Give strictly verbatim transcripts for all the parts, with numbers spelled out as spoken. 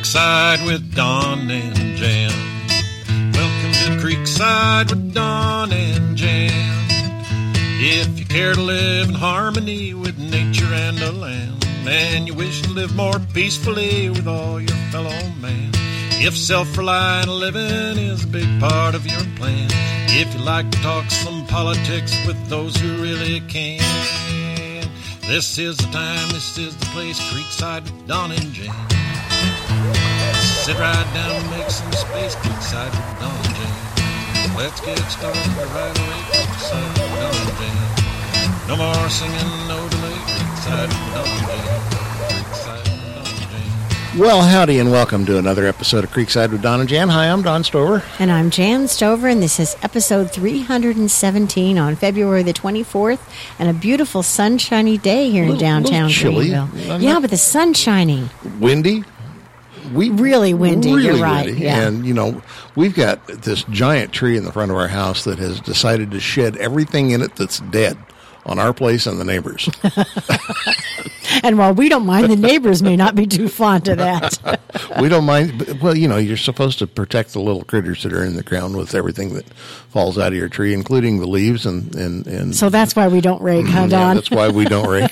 Creekside with Don and Jan. Welcome to Creekside with Don and Jan. If you care to live in harmony with nature and the land, and you wish to live more peacefully with all your fellow man, if self-reliant living is a big part of your plan, if you like to talk some politics with those who really can, this is the time, this is the place, Creekside with Don and Jan. Sit right down and make some space, Creekside with Don and Jan. Let's get started right away, Creekside with Don and Jan. No more singing, no delay, Creekside with Don and Jan. Creekside with Don and Jan. Well, howdy and welcome to another episode of Creekside with Don and Jan. Hi, I'm Don Stover. And I'm Jan Stover, and this is episode three hundred seventeen on February the twenty-fourth, and a beautiful sunshiny day here in Little- downtown little chilly. Greenville. Yeah, but the sun's shining. Windy. We Really windy, really you're right, windy. yeah. And, you know, we've got this giant tree in the front of our house that has decided to shed everything in it that's dead on our place and the neighbors. And while we don't mind, the neighbors may not be too fond of that. We don't mind. But, well, you know, you're supposed to protect the little critters that are in the ground with everything that falls out of your tree, including the leaves. And, and, and So that's why we don't rake, huh, yeah, Don? that's why we don't rake.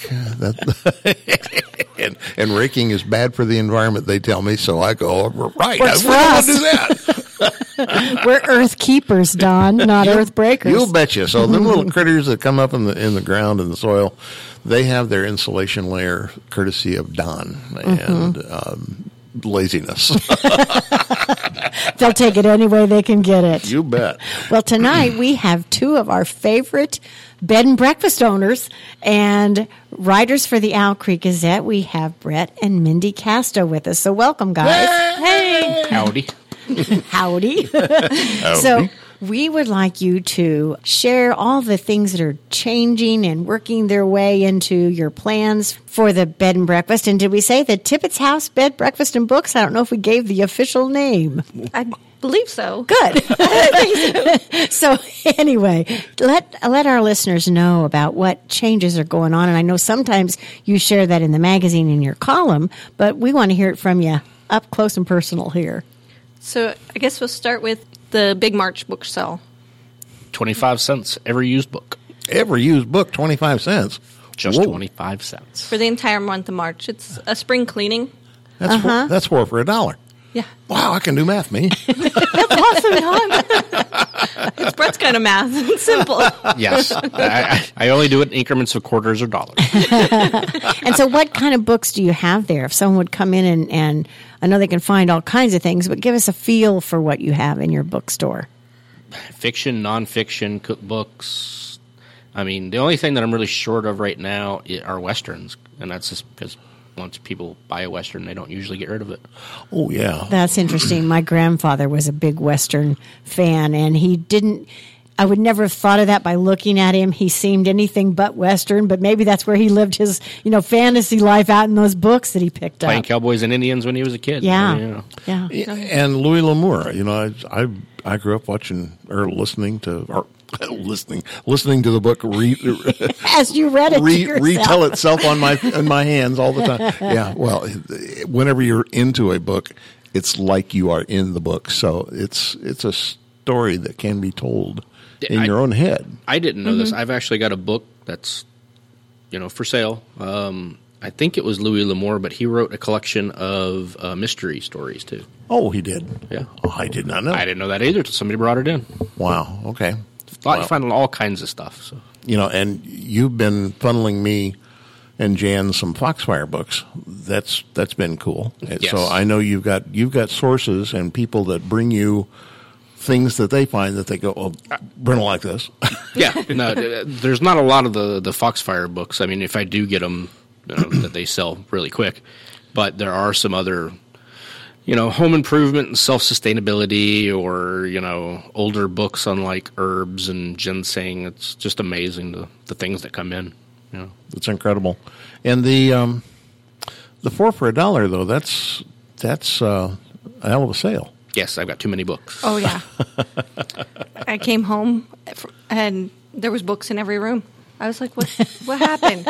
That, and, and raking is bad for the environment, they tell me. So I go, right, I Works for wouldn't us. do that. We're earth keepers, Don, not earth breakers. You'll betcha. So them little critters that come up in the in the ground and the soil, they have their insulation layer courtesy of Don and Mm-hmm. um, laziness. They'll take it any way they can get it. You bet. Well, tonight we have two of our favorite bed and breakfast owners and writers for the Owl Creek Gazette. We have Brett and Mindy Casto with us. So welcome, guys. Hey. Howdy. Howdy. So we would like you to share all the things that are changing and working their way into your plans for the bed and breakfast. And did we say the Tippett's House Bed, Breakfast, and Books? I don't know if we gave the official name. I believe so. Good. So anyway, let let our listeners know about what changes are going on. And I know sometimes you share that in the magazine in your column, but we want to hear it from you up close and personal here. So I guess we'll start with the Big March book sale. twenty-five cents every used book. Every used book, twenty-five cents. Just Whoa. twenty-five cents. For the entire month of March. It's a spring cleaning. That's Uh-huh. four, that's four for a dollar. Yeah. Wow, I can do math, me. Awesome, Don. It's Brett's kind of math. It's simple. Yes. I, I, I only do it in increments of quarters or dollars. And so what kind of books do you have there? If someone would come in and, and I know they can find all kinds of things, but give us a feel for what you have in your bookstore. Fiction, nonfiction, cookbooks. I mean, the only thing that I'm really short of right now are Westerns. And that's just because once people buy a Western, they don't usually get rid of it. Oh, yeah. That's interesting. My grandfather was a big Western fan, and he didn't, I would never have thought of that by looking at him. He seemed anything but Western, but maybe that's where he lived his, you know, fantasy life out in those books that he picked Playing up. Cowboys and Indians when he was a kid. Yeah. You know. Yeah. Yeah, and Louis L'Amour. You know, I, I I grew up watching or listening to or listening listening to the book re, As you read it re, to yourself. retell itself on my in my hands all the time. Yeah, well, whenever you're into a book, it's like you are in the book. So it's it's a story that can be told in I- your own head. I didn't know this. I've actually got a book that's, you know, for sale. Um, I think it was Louis L'Amour, but he wrote a collection of uh, mystery stories, too. Oh, he did. Yeah. Oh, I did not know. I didn't know that either until somebody brought it in. Wow. Okay. Thought Wow. you find all kinds of stuff. So. You know, and you've been funneling me and Jan some Foxfire books. That's that's been cool. And Yes. So I know you've got you've got sources and people that bring you things that they find that they go, oh, Brent will like this. Yeah, no, there's not a lot of the, the Foxfire books. I mean, if I do get them, you know, that they sell really quick. But there are some other, you know, home improvement and self-sustainability or, you know, older books on like herbs and ginseng. It's just amazing the, the things that come in. You know. It's incredible. And the um, the four for a dollar, though, that's that's uh, a hell of a sale. Yes, I've got too many books. Oh, yeah. I came home and there was books in every room. I was like, what What happened?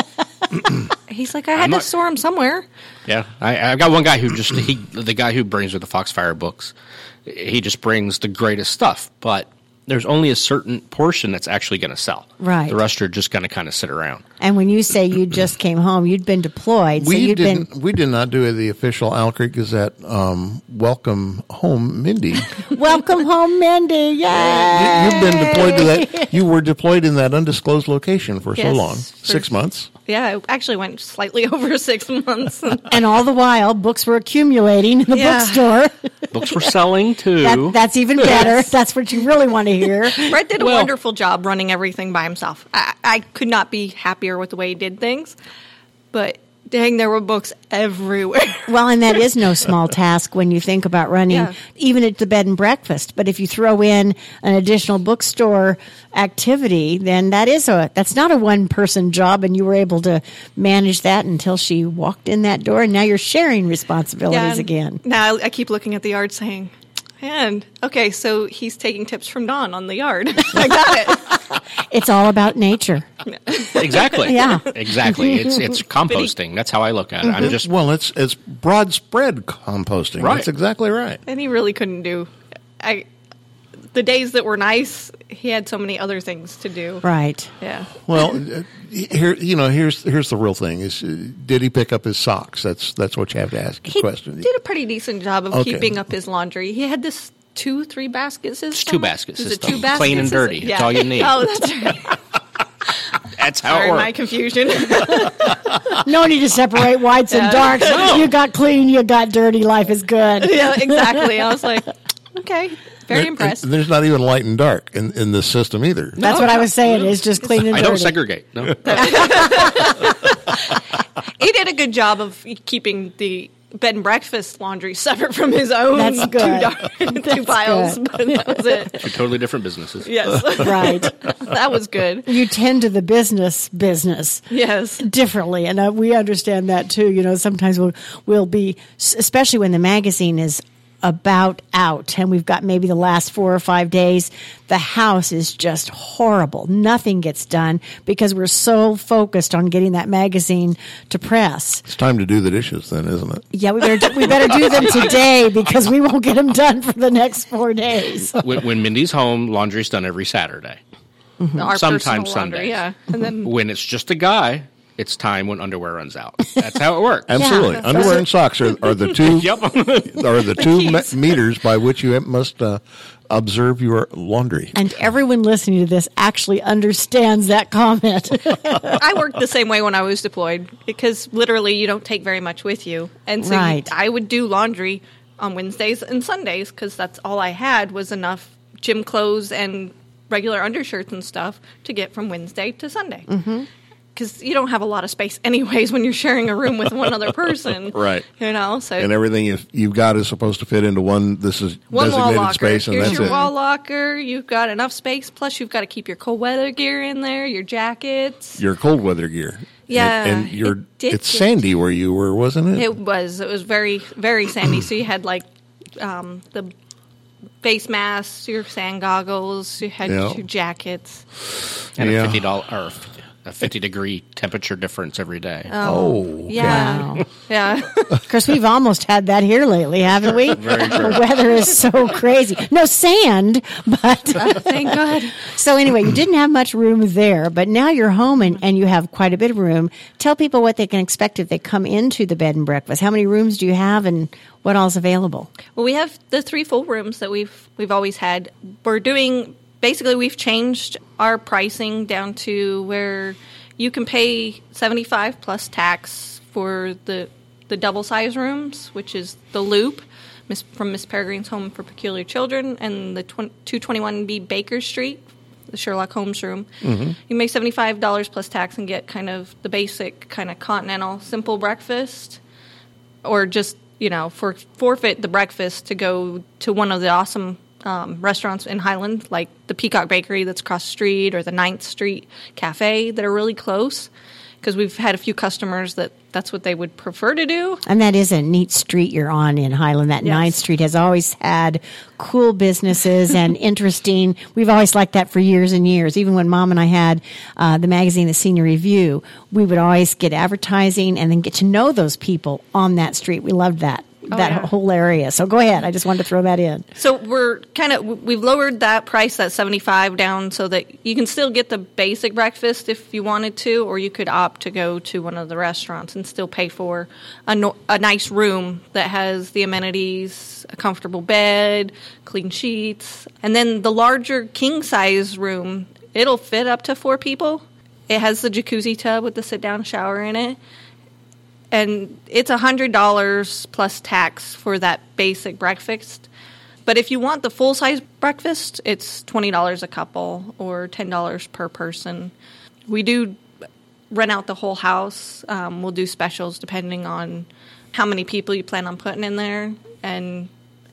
He's like, I had I'm to not- store them somewhere. Yeah, I, I've got one guy who just he the guy who brings with the Foxfire books. He just brings the greatest stuff, but there's only a certain portion that's actually going to sell. Right. The rest are just going to kind of sit around. And when you say you just came home, you'd been deployed. So We you'd didn't. been We did not do the official Owl Creek Gazette. Um, welcome home, Mindy. welcome home, Mindy. Yay! You, you've been deployed to that. You were deployed in that undisclosed location for so Yes, long, for- six months. Yeah, I actually went slightly over six months. And all the while, books were accumulating in the Yeah. bookstore. Books were selling too. That, that's even better. That's what you really want to hear. Brett did a Well- wonderful job running everything by himself. I, I could not be happier with the way he did things. But dang, there were books everywhere. Well, and that is no small task when you think about running, Yeah. even at the bed and breakfast. But if you throw in an additional bookstore activity, then that is a that's not a one person job, and you were able to manage that until she walked in that door, and now you're sharing responsibilities Yeah, and again. Now I keep looking at the yard saying, and okay, so he's taking tips from Don on the yard. I got it. It's all about nature. Exactly. Yeah. Exactly. It's it's composting. That's how I look at it. I'm just Well, it's it's broad spread composting. Right. That's exactly right. And he really couldn't do. I the days that were nice, he had so many other things to do. Right. Yeah. Well, uh, here you know here's here's the real thing: is uh, did he pick up his socks? That's that's what you have to ask the He question. did a pretty decent job of Okay. keeping up his laundry. He had this two, three basket system. It's two basket Is it system. two basket Plain and system? dirty. That's all you need. Oh, that's right. that's how Sorry, it my works. confusion. No need to separate whites and darks. You got clean, you got dirty. Life is good. yeah, exactly. I was like, okay, very There- impressed. and there's not even light and dark in, in this system either. That's what I was saying. It's just clean and I dirty. don't segregate. No. He did a good job of keeping the bed and breakfast laundry separate from his own That's two, good. dar- two That's piles, good. but that was it. Two totally different businesses. Yes, Right. that was good. You tend to the business business Yes. differently, and uh, we understand that too. You know, sometimes we'll we'll be, s- especially when the magazine is about out, and we've got maybe the last four or five days. The house is just horrible. Nothing gets done because we're so focused on getting that magazine to press. It's time to do the dishes, then, isn't it? Yeah, we better do, we better do them today because we won't get them done for the next four days. When, when Mindy's home, laundry's done every Saturday. Our Sometimes personal laundry, Sundays. yeah. And then When it's just a guy, it's time when underwear runs out. That's how it works. Absolutely. Yeah. Underwear and socks are, are the two Yep. are the two me- keys. meters by which you must uh, observe your laundry. And everyone listening to this actually understands that comment. I worked the same way when I was deployed because literally you don't take very much with you. And so you- Right. I would do laundry on Wednesdays and Sundays because that's all I had was enough gym clothes and regular undershirts and stuff to get from Wednesday to Sunday. Because you don't have a lot of space anyways when you're sharing a room with one other person. Right. You know, so And everything you- you've got is supposed to fit into one. This is one wall designated locker. space, and Here's that's your it. wall locker. You've got enough space. Plus, you've got to keep your cold weather gear in there, your jackets. Your cold weather gear. Yeah, and, and your it did it's get- sandy where you were, wasn't it? It was. It was very, very sandy. So you had like um, the face masks, your sand goggles, you had Yeah. your jackets. And Yeah. a fifty dollar or a fifty degree temperature difference every day. oh, okay. Yeah, Wow. yeah. Of course, we've almost had that here lately, haven't we? Very true. The weather is so crazy. No sand, but Thank God. so anyway, you didn't have much room there, but now you're home and, and you have quite a bit of room. Tell people what they can expect if they come into the bed and breakfast. How many rooms do you have, and what all's available? Well, we have the three full rooms that we've we've always had. We're doing basically we've changed our pricing down to where you can pay seventy-five plus tax for the the double size rooms, which is the Loop Miss, from Miss Peregrine's Home for Peculiar Children, and the two twenty-one B Baker Street, the Sherlock Holmes room. Mm-hmm. You pay seventy-five dollars plus tax and get kind of the basic kind of continental simple breakfast, or just, you know, for forfeit the breakfast to go to one of the awesome um, restaurants in Highland, like the Peacock Bakery that's across the street, or the ninth Street Cafe that are really close. because we've had a few customers that that's what they would prefer to do. And that is a neat street you're on in Highland. That Yes. ninth Street has always had cool businesses and interesting. We've always liked that for years and years. Even when Mom and I had uh, the magazine, The Senior Review, we would always get advertising and then get to know those people on that street. We loved that. Oh, that yeah. whole area. So go ahead. I just wanted to throw that in. So we're kind of we've lowered that price, that seventy-five, down so that you can still get the basic breakfast if you wanted to, or you could opt to go to one of the restaurants and still pay for a, no, a nice room that has the amenities, a comfortable bed, clean sheets, and then the larger king size room. It'll fit up to four people. It has the jacuzzi tub with the sit down shower in it. And it's one hundred dollars plus tax for that basic breakfast. But if you want the full-size breakfast, it's twenty dollars a couple or ten dollars per person. We do rent out the whole house. Um, we'll do specials depending on how many people you plan on putting in there and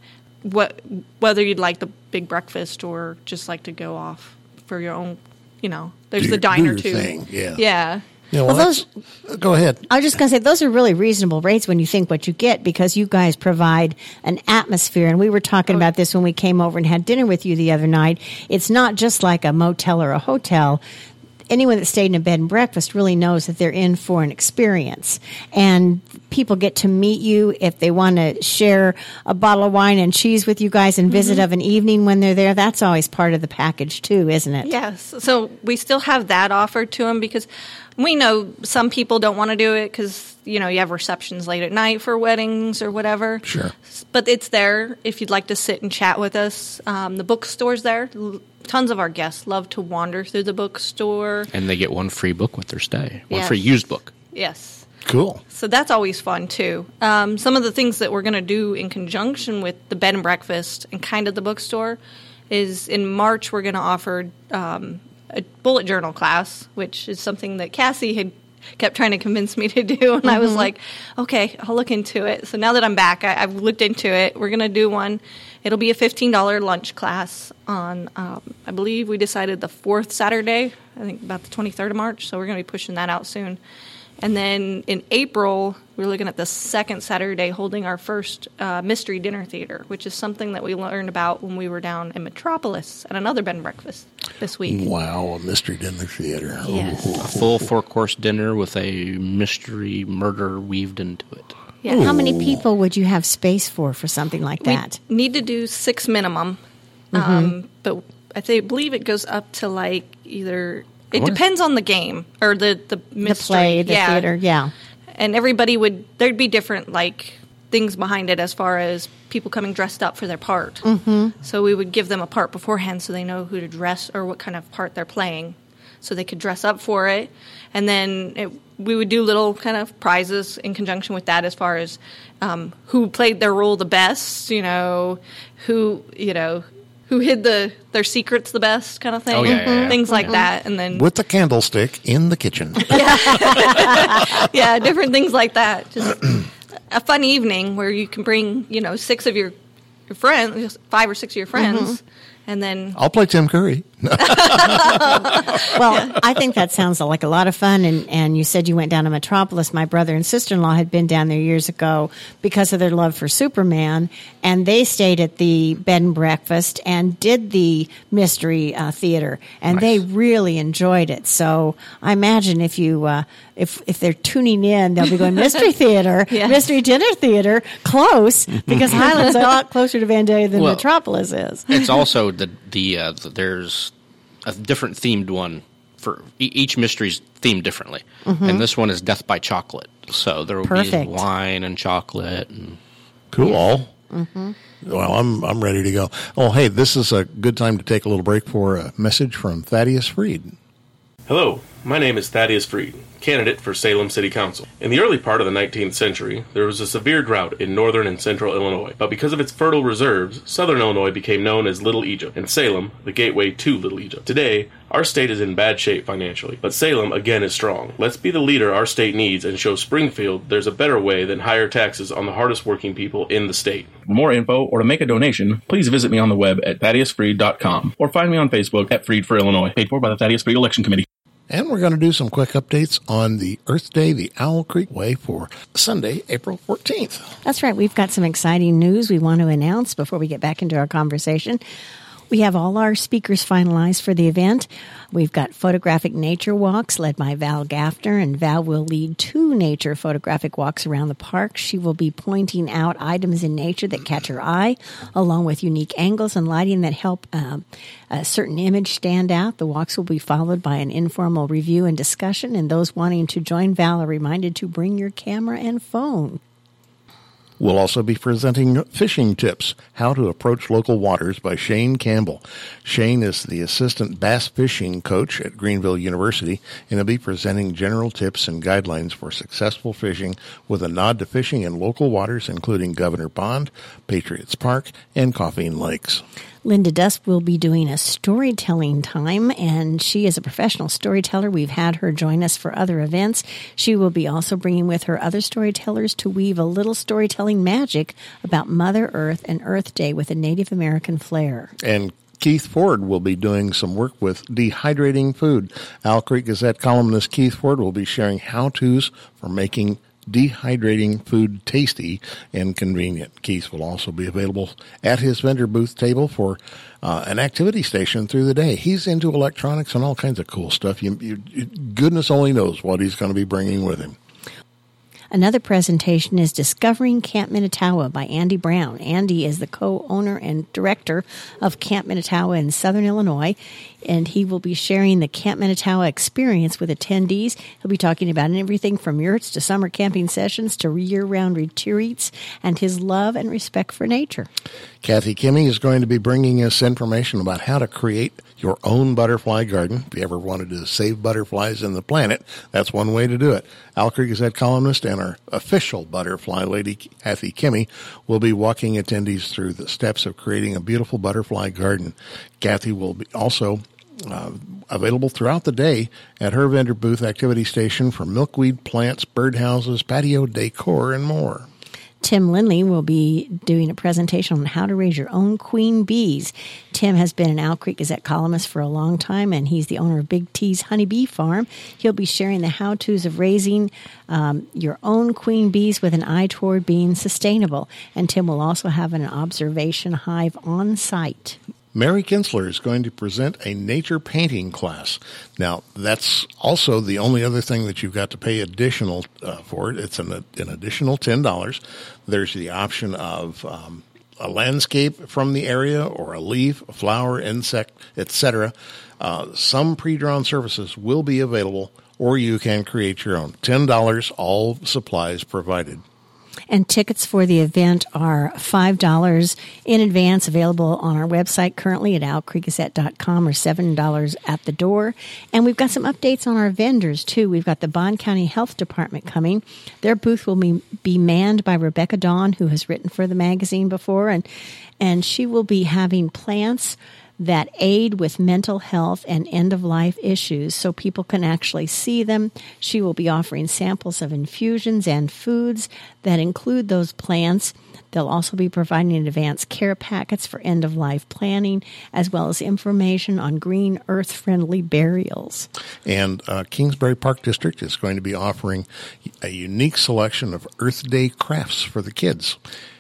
what whether you'd like the big breakfast or just like to go off for your own, you know. There's Do the your- diner, do your too. thing, yeah. Yeah. Yeah, well, Well, that's- go ahead. I was just going to say, those are really reasonable rates when you think what you get, because you guys provide an atmosphere. And we were talking about this when we came over and had dinner with you the other night. It's not just like a motel or a hotel. Anyone that stayed in a bed and breakfast really knows that they're in for an experience. And people get to meet you if they want to share a bottle of wine and cheese with you guys and visit of an evening when they're there. That's always part of the package too, isn't it? Yes. So we still have that offered to them because we know some people don't want to do it because, you know, you have receptions late at night for weddings or whatever. Sure. But it's there if you'd like to sit and chat with us. Um, the bookstore's there. L- Tons of our guests love to wander through the bookstore. And they get one free book with their stay, one Yes. free used book. Yes. Cool. So that's always fun, too. Um, some of the things that we're going to do in conjunction with the bed and breakfast and kind of the bookstore is in March we're going to offer um, a bullet journal class, which is something that Cassie had kept trying to convince me to do. And I was like, okay, I'll look into it. So now that I'm back, I, I've looked into it. We're going to do one. It'll be a fifteen dollars lunch class on, um, I believe we decided the fourth Saturday, I think about the twenty-third of March. So we're going to be pushing that out soon. And then in April, we're looking at the second Saturday holding our first uh, mystery dinner theater, which is something that we learned about when we were down in Metropolis at another bed and breakfast this week. Wow, a mystery dinner theater. Yes. Ooh. A full four-course dinner with a mystery murder weaved into it. Yeah. How many people would you have space for for something like that? We need to do six minimum, Mm-hmm. um, but I think, believe it goes up to like either. It What? depends on the game or the the, The mystery. play, the yeah. theater, yeah. And everybody would there'd be different like things behind it as far as people coming dressed up for their part. Mm-hmm. So we would give them a part beforehand so they know who to dress or what kind of part they're playing, so they could dress up for it. And then it, we would do little kind of prizes in conjunction with that as far as um, who played their role the best, you know, who you know. Who hid the their secrets the best, kind of thing. Oh, yeah, yeah, yeah. Things like that, and then With the candlestick in the kitchen. yeah, different things like that. Just a fun evening where you can bring, you know, six of your, your friends, five or six of your friends, and then I'll play Tim Curry. Well, I think that sounds like a lot of fun. And, and you said you went down to Metropolis. My brother and sister-in-law had been down there years ago because of their love for Superman. And they stayed at the bed and breakfast and did the mystery uh, theater. And they really enjoyed it. So I imagine if you, uh, if, if they're tuning in, they'll be going, Mystery Theater, Yes. Mystery Dinner Theater, close, because Highland's a lot closer to Vandalia than Well, Metropolis is. It's also the the, uh, the there's a different themed one for e- each mystery's themed differently, and this one is Death by Chocolate. So there will Perfect. be wine and chocolate. And Cool. Well, I'm I'm ready to go. Oh, hey, this is a good time to take a little break for a message from Thaddeus Freed. Hello, my name is Thaddeus Freed, candidate for Salem City Council. In the early part of the nineteenth century, there was a severe drought in northern and central Illinois, but because of its fertile reserves, southern Illinois became known as Little Egypt, and Salem, the gateway to Little Egypt. Today, our state is in bad shape financially, but Salem again is strong. Let's be the leader our state needs and show Springfield there's a better way than higher taxes on the hardest working people in the state. For more info or to make a donation, please visit me on the web at thaddeus freed dot com or find me on Facebook at Freed for Illinois, paid for by the Thaddeus Freed Election Committee. And we're going to do some quick updates on the Earth Day, the Owl Creek Way for Sunday, April fourteenth. That's right. We've got some exciting news we want to announce before we get back into our conversation. We have all our speakers finalized for the event. We've got photographic nature walks led by Val Gaffner, and Val will lead two nature photographic walks around the park. She will be pointing out items in nature that catch her eye, along with unique angles and lighting that help um, a certain image stand out. The walks will be followed by an informal review and discussion, and those wanting to join Val are reminded to bring your camera and phone. We'll also be presenting Fishing Tips, How to Approach Local Waters by Shane Campbell. Shane is the assistant bass fishing coach at Greenville University, and he'll be presenting general tips and guidelines for successful fishing with a nod to fishing in local waters, including Governor Pond, Patriots Park, and Coffeen Lakes. Linda Dusk will be doing a storytelling time, and she is a professional storyteller. We've had her join us for other events. She will be also bringing with her other storytellers to weave a little storytelling magic about Mother Earth and Earth Day with a Native American flair. And Keith Ford will be doing some work with dehydrating food. Owl Creek Gazette columnist Keith Ford will be sharing how-tos for making dehydrating food tasty and convenient. Keith will also be available at his vendor booth table for uh, an activity station through the day. He's into electronics and all kinds of cool stuff. You, you, you, goodness only knows what he's going to be bringing with him. Another presentation is Discovering Camp Minutawa by Andy Brown. Andy is the co-owner and director of Camp Minutawa in Southern Illinois, and he will be sharing the Camp Minutawa experience with attendees. He'll be talking about everything from yurts to summer camping sessions to year-round retreats and his love and respect for nature. Kathy Kimmey is going to be bringing us information about how to create your own butterfly garden. If you ever wanted to save butterflies in the planet, that's one way to do it. Owl Creek Gazette columnist and our official butterfly lady, Kathy Kimmey, will be walking attendees through the steps of creating a beautiful butterfly garden. Kathy will be also uh, available throughout the day at her vendor booth activity station for milkweed plants, birdhouses, patio decor, and more. Tim Lindley will be doing a presentation on how to raise your own queen bees. Tim has been an Owl Creek Gazette columnist for a long time, and he's the owner of Big T's Honeybee Farm. He'll be sharing the how-tos of raising um, your own queen bees with an eye toward being sustainable. And Tim will also have an observation hive on site. Mary Kinsler is going to present a nature painting class. Now, that's also the only other thing that you've got to pay additional uh, for. It's an, an additional ten dollars. There's the option of um, a landscape from the area or a leaf, a flower, insect, et cetera. Uh, some pre-drawn surfaces will be available, or you can create your own. ten dollars, all supplies provided. And tickets for the event are five dollars in advance, available on our website currently at owl creek gazette dot com, or seven dollars at the door. And we've got some updates on our vendors, too. We've got the Bond County Health Department coming. Their booth will be, be manned by Rebecca Dawn, who has written for the magazine before, and, and she will be having plants that aid with mental health and end-of-life issues so people can actually see them. She will be offering samples of infusions and foods that include those plants. They'll also be providing advanced care packets for end-of-life planning, as well as information on green, earth-friendly burials. And uh, Kingsbury Park District is going to be offering a unique selection of Earth Day crafts for the kids.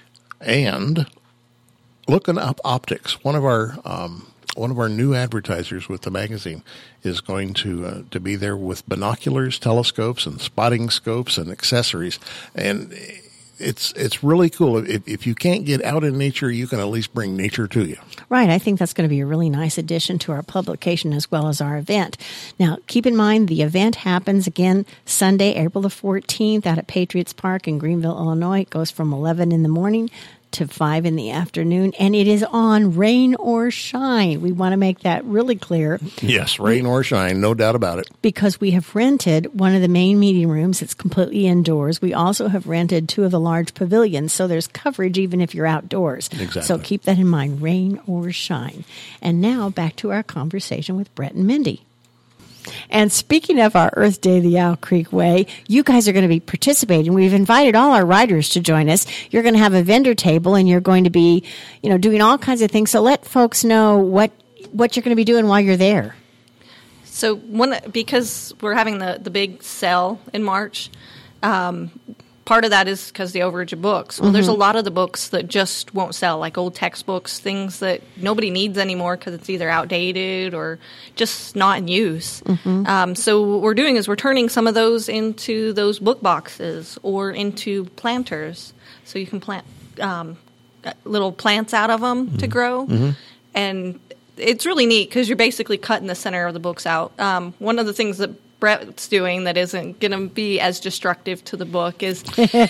And Looking Up Optics, one of our um, one of our new advertisers with the magazine, is going to uh, to be there with binoculars, telescopes, and spotting scopes and accessories. And it's it's really cool. If, if you can't get out in nature, you can at least bring nature to you. Right. I think that's going to be a really nice addition to our publication as well as our event. Now, keep in mind, the event happens again Sunday, April the fourteenth, out at Patriots Park in Greenville, Illinois. It goes from eleven in the morning to five in the afternoon, and it is on rain or shine. We want to make that really clear. Yes, rain or shine, no doubt about it. Because we have rented one of the main meeting rooms. It's completely indoors. We also have rented two of the large pavilions, so there's coverage even if you're outdoors. Exactly. So keep that in mind, rain or shine. And now back to our conversation with Brett and Mindy. And speaking of our Earth Day, the Owl Creek Way, you guys are going to be participating. We've invited all our riders to join us. You're going to have a vendor table, and you're going to be, you know, doing all kinds of things. So let folks know what what you're going to be doing while you're there. So one because we're having the, the big sale in March, um, part of that is because the overage of books. Well, mm-hmm. there's a lot of the books that just won't sell, like old textbooks, things that nobody needs anymore because it's either outdated or just not in use. Mm-hmm. Um, so what we're doing is we're turning some of those into those book boxes or into planters. So you can plant um, little plants out of them mm-hmm. to grow. Mm-hmm. And it's really neat because you're basically cutting the center of the books out. Um, one of the things that Brett's doing that isn't going to be as destructive to the book is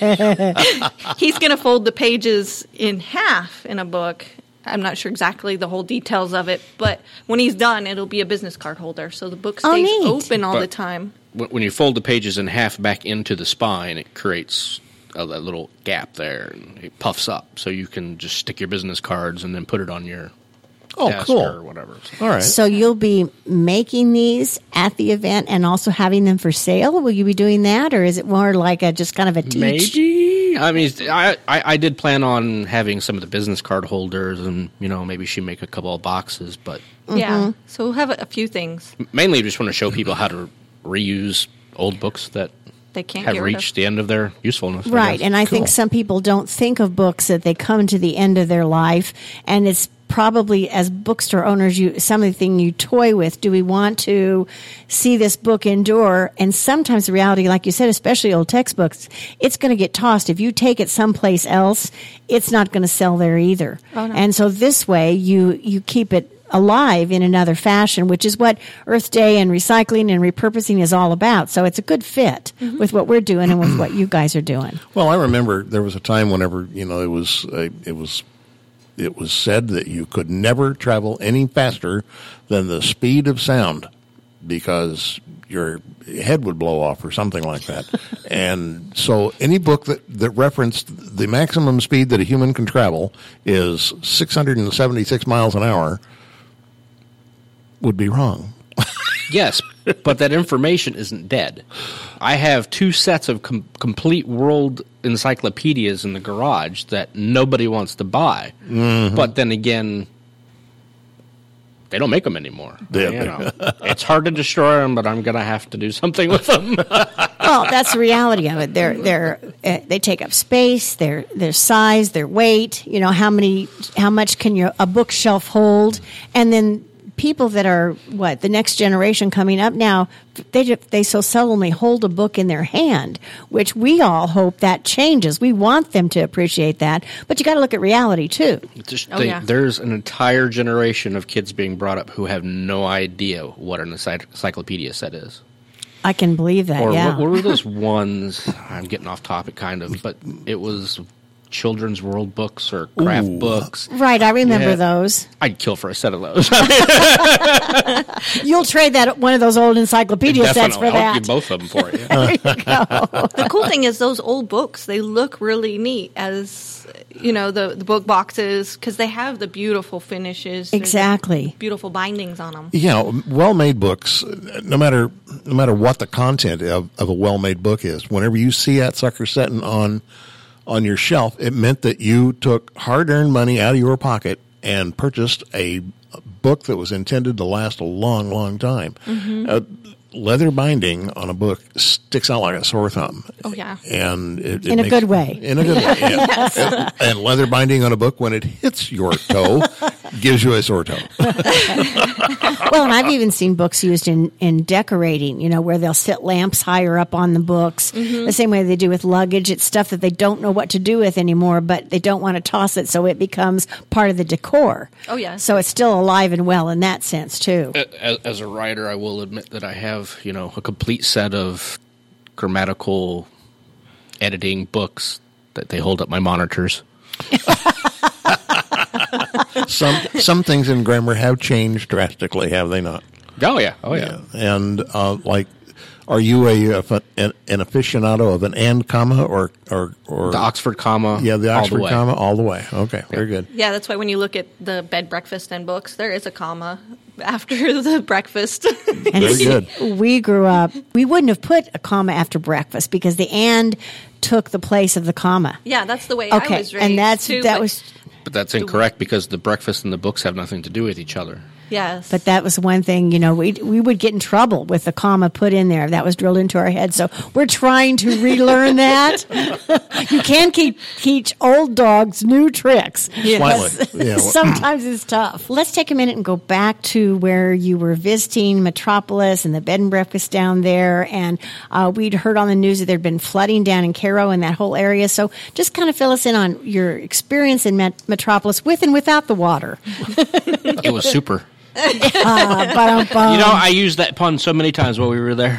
he's going to fold the pages in half in a book. I'm not sure exactly the whole details of it, but when he's done, it'll be a business card holder. So the book stays oh, open all but the time. When you fold the pages in half back into the spine, it creates a, a little gap there, and it puffs up. So you can just stick your business cards and then put it on your Oh, desk cool. or whatever. All right. So you'll be making these at the event and also having them for sale? Will you be doing that, or is it more like a just kind of a teach? Maybe. I mean, I, I, I did plan on having some of the business card holders and, you know, maybe she make a couple of boxes, but Mm-hmm. Yeah. So we'll have a, a few things. mainly just want to show people how to reuse old books that They can't have get rid reached of. the end of their usefulness. I Right, guess. and I think Cool. some people don't think of books that they come to the end of their life, and it's probably as bookstore owners, you something you toy with. Do we want to see this book endure? And sometimes the reality, like you said, especially old textbooks, it's going to get tossed. If you take it someplace else, it's not going to sell there either. Oh, no. And so this way, you you keep it alive in another fashion, which is what Earth Day and recycling and repurposing is all about. So it's a good fit Mm-hmm. with what we're doing and with what you guys are doing. Well, I remember there was a time whenever you know it was uh, it was it was said that you could never travel any faster than the speed of sound because your head would blow off or something like that. And so any book that, that referenced the maximum speed that a human can travel is six hundred seventy-six miles an hour would be wrong. Yes, but that information isn't dead. I have two sets of com- complete world encyclopedias in the garage that nobody wants to buy. Mm-hmm. But then again, they don't make them anymore. Yeah. You know, it's hard to destroy them, but I'm going to have to do something with them. Well, that's the reality of it. They're they're uh, they take up space, their their size, their weight. You know how many how much can your a bookshelf hold, and then people that are what the next generation coming up now, they ju- they so seldomly hold a book in their hand, which we all hope that changes. We want them to appreciate that, but you got to look at reality too. Just Oh, think, yeah. There's an entire generation of kids being brought up who have no idea what an encycl- encyclopedia set is. I can believe that. Or yeah. what, what were those ones? I'm getting off topic, kind of, but it was children's world books or craft Ooh. books. Right, I remember Yeah. those. I'd kill for a set of those. You'll trade that one of those old encyclopedia sets for Definitely. I'll that. give both of them for you. The cool thing is those old books, they look really neat as, you know, the, the book boxes because they have the beautiful finishes. There's Exactly. beautiful bindings on them. Yeah, well-made books, no matter no matter what the content of, of a well-made book is, whenever you see that sucker sitting on on your shelf, it meant that you took hard-earned money out of your pocket and purchased a book that was intended to last a long, long time. Mm-hmm. Uh, leather binding on a book sticks out like a sore thumb. Oh, yeah. And it, it In a makes- good way. In a good way, yeah. and, and leather binding on a book, when it hits your toe, gives you a sore toe. Well, and I've even seen books used in, in decorating, you know, where they'll sit lamps higher up on the books, Mm-hmm. the same way they do with luggage. It's stuff that they don't know what to do with anymore, but they don't want to toss it, so it becomes part of the decor. Oh, yeah. So it's still alive and well in that sense, too. As, as a writer, I will admit that I have, you know, a complete set of grammatical editing books that they hold up my monitors. Some some things in grammar have changed drastically, have they not? Oh yeah, oh yeah. Yeah. And uh, like, are you a, a an, an aficionado of an and comma or or or The Oxford comma. yeah, the all Oxford way. comma all the way? Okay, very good. Yeah, that's why when you look at the bed, breakfast, and books, there is a comma after the breakfast. And Very see, good. we grew up, we wouldn't have put a comma after breakfast because the and took the place of the comma. Yeah, that's the way I Okay, was raised. and that's too, that but- was But that's incorrect because the breakfast and the books have nothing to do with each other. Yes. But that was one thing, you know, we we would get in trouble with the comma put in there. That was drilled into our head. So we're trying to relearn that. You can keep, teach old dogs new tricks. Slightly. Yeah. Sometimes it's tough. Let's take a minute and go back to where you were visiting Metropolis and the bed and breakfast down there. And uh, we'd heard on the news that there'd been flooding down in Cairo and that whole area. So just kind of fill us in on your experience in Met- Metropolis with and without the water. It was super. uh, ba-dum-bum. You know, I used that pun so many times while we were there.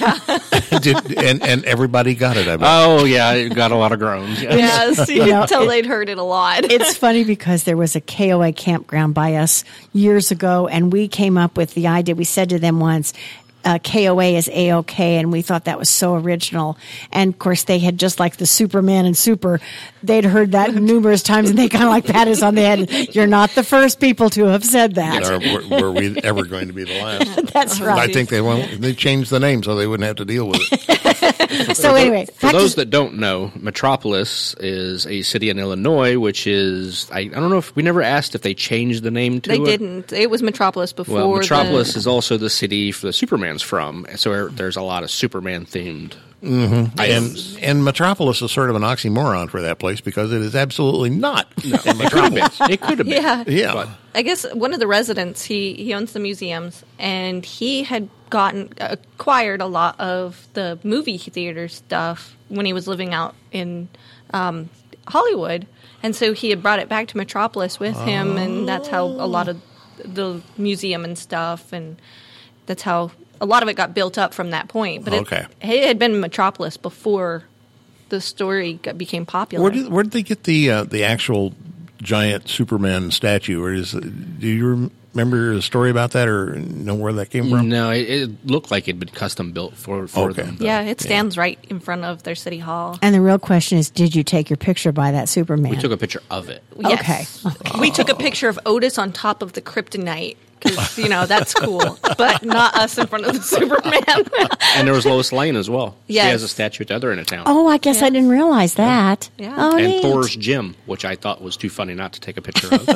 Did, and, and everybody got it, I bet. Oh, yeah, it got a lot of groans. Yes, you You know, could tell they'd heard it a lot. It's funny because there was a K O A campground by us years ago, and we came up with the idea. We said to them once, uh, K O A is A-OK, and we thought that was so original. And, of course, they had just like the Superman and Super, they'd heard that numerous times, and they kind of like pat us on the head. You're not the first people to have said that. Or were, were we ever going to be the last? That's right. I think they won't, they changed the name so they wouldn't have to deal with it. So anyway, For back to- those that don't know, Metropolis is a city in Illinois, which is, I, I don't know if, we never asked if they changed the name to They it. didn't. It was Metropolis before. Well, Metropolis the, is also the city for the Superman's from, so there's a lot of Superman-themed And, items. and Metropolis is sort of an oxymoron for that place because it is absolutely not. It could have been. It could have been. Yeah. Yeah. But I guess one of the residents, he, he owns the museums, and he had gotten acquired a lot of the movie theater stuff when he was living out in um, Hollywood, and so he had brought it back to Metropolis with him, and that's how a lot of the museum and stuff, and that's how a lot of it got built up from that point. But Okay. it, it had been Metropolis before the story got, became popular. Where did, where did they get the uh, the actual giant Superman statue? Or is, do you remember a story about that or know where that came from? no, it, it looked like it'd been custom built for, for Okay. them. Yeah, it stands right in front of their city hall. and the real question is, did you take your picture by that Superman? We took a picture of it. Yes. We took a picture of Otis on top of the kryptonite because, you know, that's cool. But not us in front of the Superman. And there was Lois Lane as well. She Yes. has a statue at the other end of town. Oh, I guess I Yes. didn't realize that. Yeah. Oh, and neat. Thor's gym, which I thought was too funny not to take a picture of.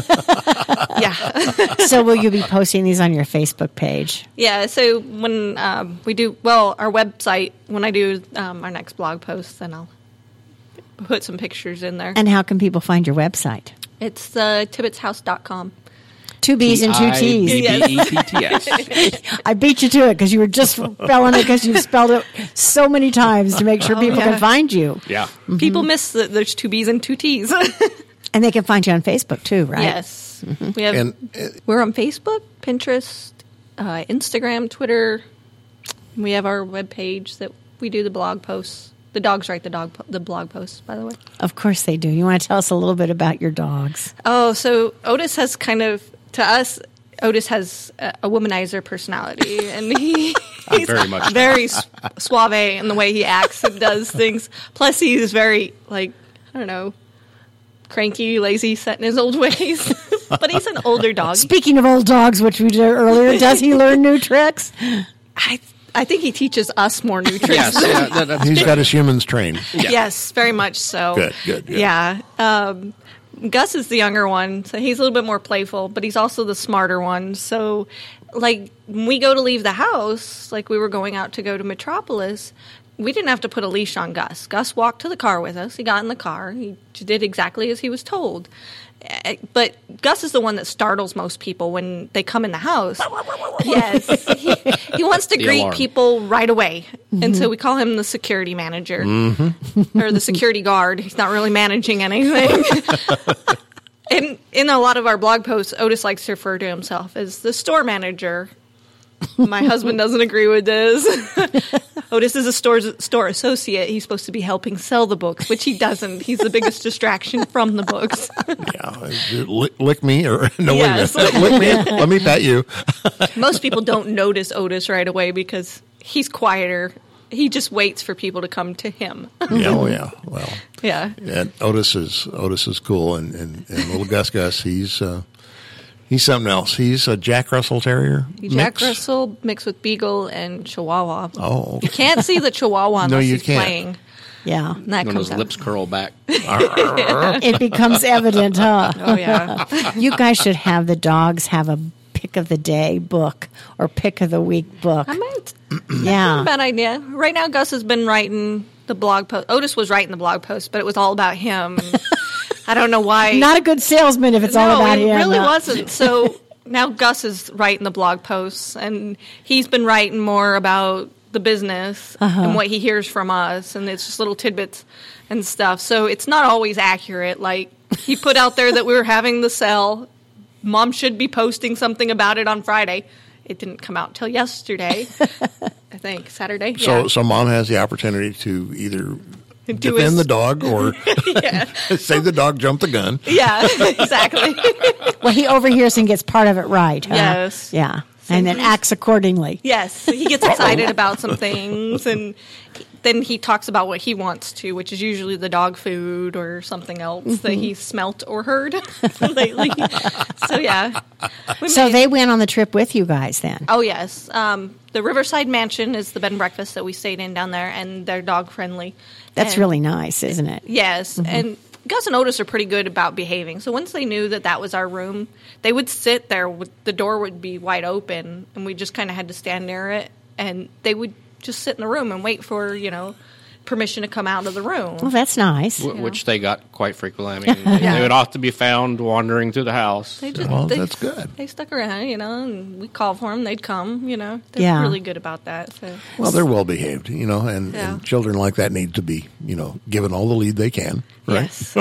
Yeah. So will you be posting these on your Facebook page? Yeah. So when um, we do, well, our website, when I do um, our next blog post, then I'll put some pictures in there. And how can people find your website? It's uh, tibbets house dot com. Two B's and two T's. T I B B E T T S. I beat you to it because you were just spelling it because you've spelled it so many times to make sure people yeah. can find you. Yeah. People miss that there's two B's and two T's. And they can find you on Facebook too, right? Yes. We have, And uh, we're on Facebook, Pinterest, uh, Instagram, Twitter. We have our webpage that we do the blog posts. The dogs write the dog po- the blog posts, by the way. Of course they do. You want to tell us a little bit about your dogs? Oh, so Otis has kind of, to us, Otis has a, a womanizer personality, and he he's Very much so. very su- suave in the way he acts and does things. Plus, he's very like I don't know, cranky, lazy, set in his old ways. But he's an older dog. Speaking of old dogs, which we did earlier, does he learn new tricks? I I think he teaches us more new tricks. Yes. Yeah, that, that's he's good. got his humans trained. Yes, very much so. Good, good, good. Yeah. Um, Gus is the younger one, so he's a little bit more playful, but he's also the smarter one. So, like, when we go to leave the house, like we were going out to go to Metropolis, we didn't have to put a leash on Gus. Gus walked to the car with us. He got in the car. He did exactly as he was told. Eh, But Gus is the one that startles most people when they come in the house. Yes. He, he wants to The greet alarm. people right away. And so we call him the security manager or the security guard. He's not really managing anything. And in a lot of our blog posts, Otis likes to refer to himself as the store manager. My husband doesn't agree with this. Otis is a store store associate. He's supposed to be helping sell the books, which he doesn't. He's the biggest distraction from the books. Yeah, lick, lick me or no, Yes. wait a minute. Lick me. Let me pat you. Most people don't notice Otis right away because he's quieter. He just waits for people to come to him. Yeah, oh yeah. Well, Yeah. and Otis is Otis is cool, and, and, and little Gus Gus, he's uh, he's something else. He's a Jack Russell Terrier. Jack mix. Russell mixed with Beagle and Chihuahua. Oh, You can't see the Chihuahua unless you he's can't. playing. Yeah. And that When comes those out. lips curl back. It becomes evident, huh? Oh, yeah. You guys should have the dogs have a pick of the day book or pick of the week book. I might. Yeah. Not a bad idea. Right now, Gus has been writing the blog post. Otis was writing the blog post, but it was all about him. I don't know why. Not a good salesman if it's no, all about it him. really Uh, wasn't. So now Gus is writing the blog posts, and he's been writing more about the business Uh-huh. and what he hears from us, and it's just little tidbits and stuff. So it's not always accurate. Like he put out there that we were having the sale. Mom should be posting something about it on Friday. It didn't come out till yesterday, I think Saturday. So, yeah. so mom has the opportunity to either Do defend his- the dog or yeah, say the dog jumped the gun. yeah, exactly. Well, he overhears and gets part of it right. Huh? Yes. Yeah. And then acts accordingly. Yes, so he gets excited about some things, and then he talks about what he wants to, which is usually the dog food or something else Mm-hmm. that he's smelt or heard lately. So yeah, We So made- they went on the trip with you guys then. Oh yes, um, the Riverside Mansion is the bed and breakfast that we stayed in down there, and they're dog friendly. That's And- really nice, isn't it? Yes, and Gus and Otis are pretty good about behaving. So once they knew that that was our room, they would sit there. With, the door would be wide open, and we just kind of had to stand near it. And they would just sit in the room and wait for, you know, permission to come out of the room. Well, that's nice. Wh- which they got quite frequently. I mean, they, Yeah. they would often be found wandering through the house. They just, Well, they, that's good. They stuck around, you know, and we called for them. They'd come, you know. They're Yeah. really good about that. So. Well, they're well behaved, you know, and, Yeah. and children like that need to be, you know, given all the lead they can, right? Yes.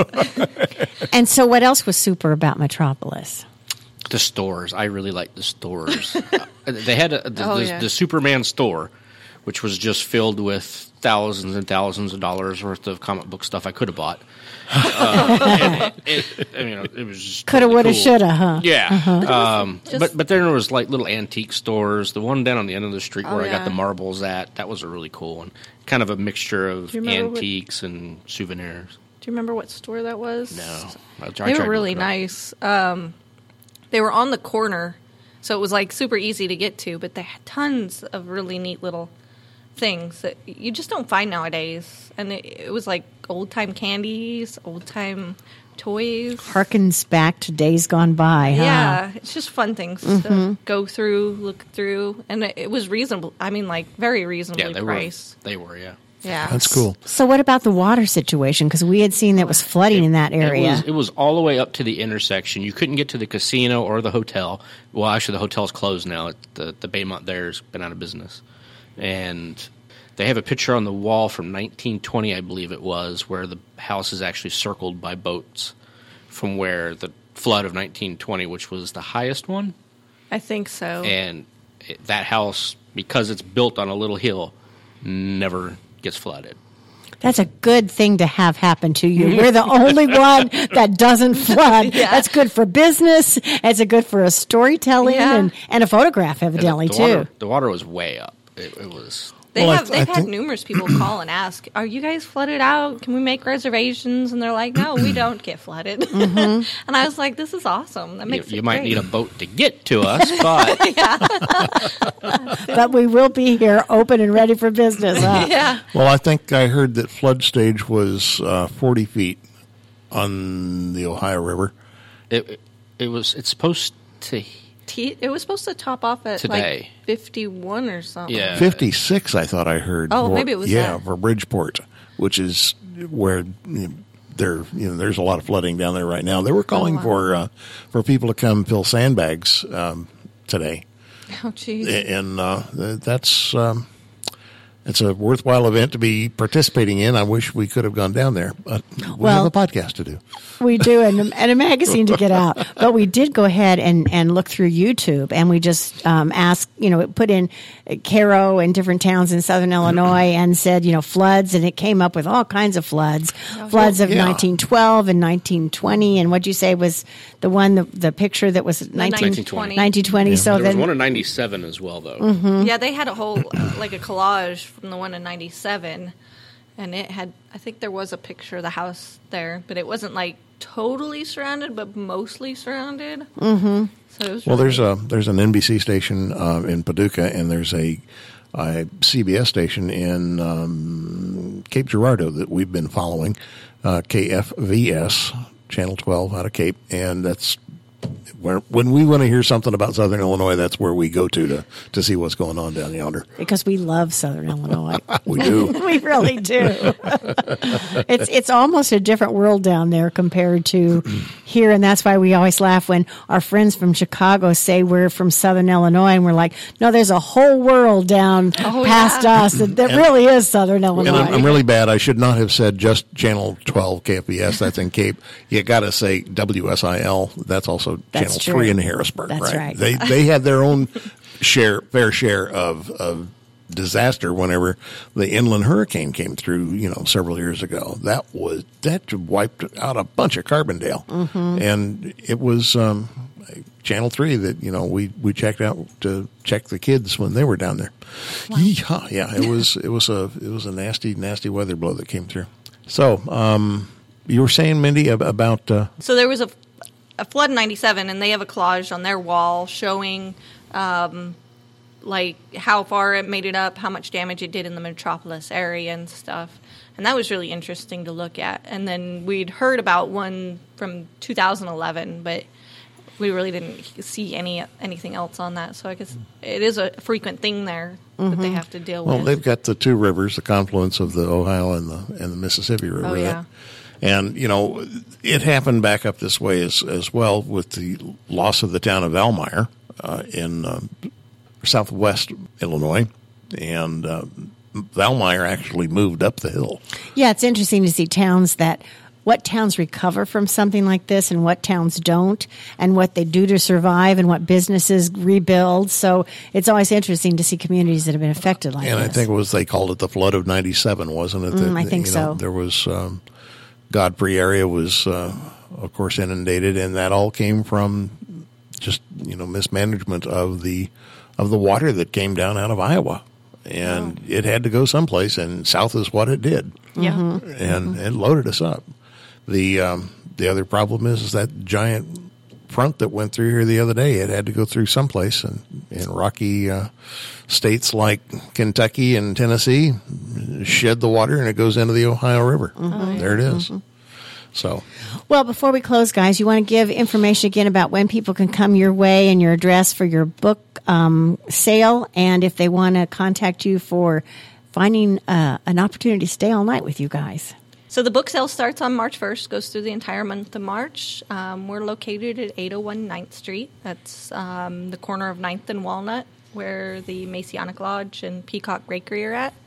And so what else was super about Metropolis? The stores. I really like the stores. Uh, they had a, the, Oh, the, yeah. the Superman store, which was just filled with thousands and thousands of dollars worth of comic book stuff I could have bought. Uh, and it, it, I mean, it was just Coulda, totally woulda, cool. shoulda, huh? Yeah. Um, just- but but then there was like little antique stores. The one down on the end of the street Oh, where I got yeah. the marbles at, that was a really cool one. Kind of a mixture of Do you remember what- antiques and souvenirs. Do you remember what store that was? No, I, I They tried were to really look it up. nice. Um, they were on the corner, so it was like super easy to get to, but they had tons of really neat little things that you just don't find nowadays. And it, it was like old time candies, old time toys. Harkens back to days gone by, huh? Yeah, it's just fun things to go through, look through, and it, it was reasonable. I mean, like very reasonably Yeah, they priced. were. They were. Yeah. Yeah, That's cool. So what about the water situation? Because we had seen that was flooding in that It area. was, it was all the way up to the intersection. You couldn't get to the casino or the hotel. Well, actually, the hotel's closed now. It, the the Baymont there's been out of business, and they have a picture on the wall from nineteen twenty, I believe it was, where the house is actually circled by boats from where the flood of nineteen twenty, which was the highest one, I think so. and it, that house, because it's built on a little hill, never gets flooded. That's a good thing to have happen to you. We're the only one that doesn't flood. Yeah. That's good for business. It's a good for a storytelling Yeah. and, and a photograph, And the- evidently, the, too. water, the water was way up. It, it was. They Well, I have th- I they've had think- numerous people call and ask, "Are you guys flooded out? Can we make reservations?" And they're like, "No, we don't get flooded." Mm-hmm. And I was like, "This is awesome. That You, makes you it might great." need a boat to get to us, but But we will be here open and ready for business. Huh? yeah. Well, I think I heard that flood stage was uh, forty feet on the Ohio River. it, it was. It's supposed to. T- it was supposed to top off at Today. like fifty-one or something. Yeah. fifty-six, I thought I heard. Oh, for- maybe it was yeah that. for Bridgeport, which is where you know, there you know there's a lot of flooding down there right now. They were calling wow. for uh, for people to come fill sandbags um, today, Oh, jeez. and uh, th- that's um, it's a worthwhile event to be participating in. I wish we could have gone down there, but we Well- have a podcast to do. We do, and, and a magazine to get out. But we did go ahead and, and look through YouTube, and we just um, asked, you know, put in Cairo and different towns in southern Illinois and said, you know, floods, and it came up with all kinds of floods. Floods of Yeah. nineteen twelve and nineteen twenty, and what'd you say was the one, the, the picture that was nineteen, nineteen twenty. nineteen twenty. So There was then, one in ninety-seven as well, though. Mm-hmm. Yeah, they had a whole uh, like a collage from the one in ninety-seven, and it had. I think there was a picture of the house there, but it wasn't like totally surrounded, but mostly surrounded. Mm-hmm. So it was. Well, really- there's a there's an N B C station uh, in Paducah, and there's a, a C B S station in um, Cape Girardeau that we've been following, uh, K F V S Channel twelve out of Cape, and that's where, when we want to hear something about Southern Illinois, that's where we go to to, to see what's going on down yonder. Because we love Southern Illinois. We do. We really do. It's it's almost a different world down there compared to here, and that's why we always laugh when our friends from Chicago say we're from Southern Illinois, and we're like, no, there's a whole world down Oh, past yeah. us that, that really is Southern Illinois. And I'm, I'm really bad. I should not have said just Channel twelve K F B S. That's in Cape. You got to say W S I L. That's also That's Channel true. three in Harrisburg. That's right. right. They they had their own share, fair share of of disaster whenever the inland hurricane came through. You know, several years ago. That was that wiped out a bunch of Carbondale, Mm-hmm. and it was. Um, Channel three that, you know, we, we checked out to check the kids when they were down there. Yeehaw. Yeah, it was it was a it was a nasty, nasty weather blow that came through. So, um, you were saying, Mindy, ab- about uh, So there was a, a flood in ninety-seven, and they have a collage on their wall showing, um, like, how far it made it up, how much damage it did in the metropolis area and stuff. And that was really interesting to look at. And then we'd heard about one from two thousand eleven, but we really didn't see any anything else on that. So I guess it is a frequent thing there that they have to deal well, with. they've got the two rivers, the confluence of the Ohio and the and the Mississippi River. Oh, yeah. And, you know, it happened back up this way as as well with the loss of the town of Elmire uh, in uh, southwest Illinois. And uh, Elmire actually moved up the hill. Yeah, it's interesting to see towns that, what towns recover from something like this and what towns don't, and what they do to survive and what businesses rebuild. So it's always interesting to see communities that have been affected like And this. I think it was, they called it the flood of ninety-seven, wasn't it? Mm, I think you know, so. There was, um, Godfrey area was, uh, of course, inundated, and that all came from just, you know, mismanagement of the, of the water that came down out of Iowa. And Oh. it had to go someplace, and south is what it did. yeah. And it loaded us up. The, um, the other problem is, is that giant front that went through here the other day. It had to go through someplace, and in rocky uh, states like Kentucky and Tennessee, shed the water and it goes into the Ohio River. There it is. So, Well, before we close, guys, you want to give information again about when people can come your way and your address for your book um, sale, and if they want to contact you for finding uh, an opportunity to stay all night with you guys. So the book sale starts on March first, goes through the entire month of March. Um, we're located at eight oh one ninth Street. That's um, the corner of ninth and Walnut, where the Masonic Lodge and Peacock Bakery are at.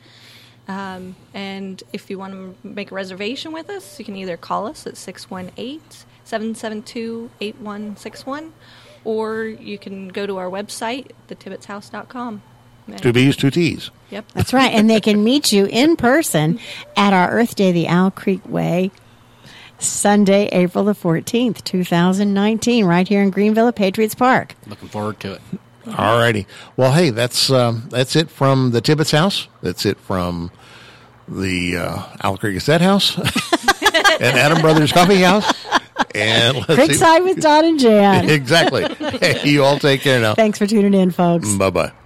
Um, and if you want to make a reservation with us, you can either call us at six one eight, seven seven two, eight one six one, or you can go to our website, the tibbets house dot com. two B's, two T's. Yep. That's right. And they can meet you in person at our Earth Day, the Owl Creek Way, Sunday, April the fourteenth, two thousand nineteen, right here in Greenville at Patriots Park. Looking forward to it. All righty. Well, hey, that's um, that's it from the Tibbets House. That's it from the uh, Owl Creek Estate House and Adam Brothers Coffee House. And let's see. Creekside with Don and Jan. Exactly. Hey, you all take care now. Thanks for tuning in, folks. Bye-bye.